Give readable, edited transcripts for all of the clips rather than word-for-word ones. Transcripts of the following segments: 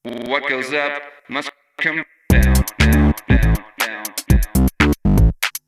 What goes up must come down, down, down, down, down.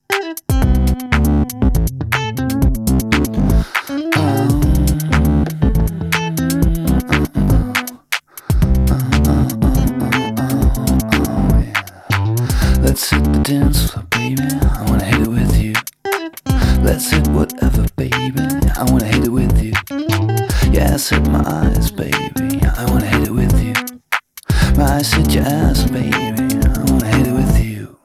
Let's hit the dance floor, baby. I wanna hit it with you. Let's hit whatever, baby. I wanna hit it with you. Yes, hit my eyes, baby. I wanna hit it with you. My eyes hit your ass, baby. I wanna hit it with you.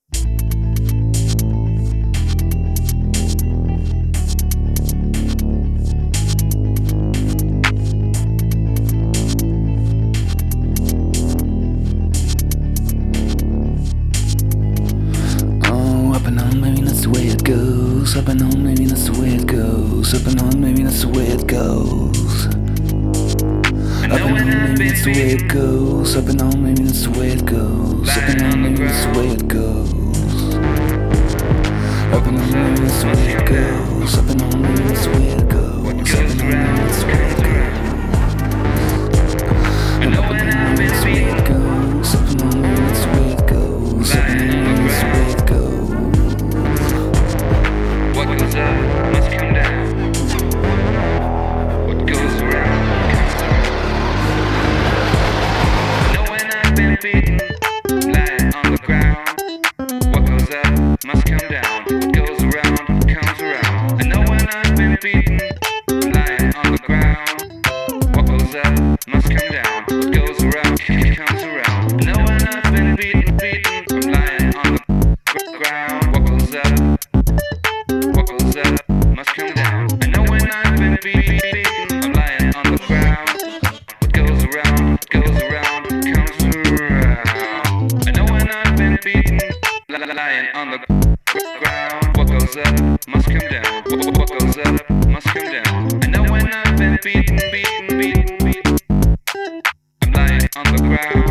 Oh, up and on, maybe that's the way it goes. Up and on, maybe that's the way it goes. Up and on, maybe that's the way it goes. Up and on, maybe that's the way it goes. Up and on, maybe that's the way it goes. Up and on, maybe that's the way it goes. Up and on, maybe that's the way it goes. Up and on, maybe that's the way it goes. Up and on, maybe that's the way it goes. And up and on, maybe that's the way it goes. Up and on, maybe that's the way it goes. Up and on, maybe that's the way it goes. What goes up must come down. What goes around comes around. Know when I've been beaten, lying on the ground. What goes up must come down. What goes around comes around. I know when I've been beaten, lying on the ground. What goes up must come down. What goes around comes around. I know when I've been beaten, I'm lying on the ground. What goes up must come down. I know when I've been beaten, I'm lying on the ground. What goes around comes around. I know when I've been beaten, lying on the ground. What goes up must come down. What goes up must come down. I know when I've been beaten, I'm lying on the ground.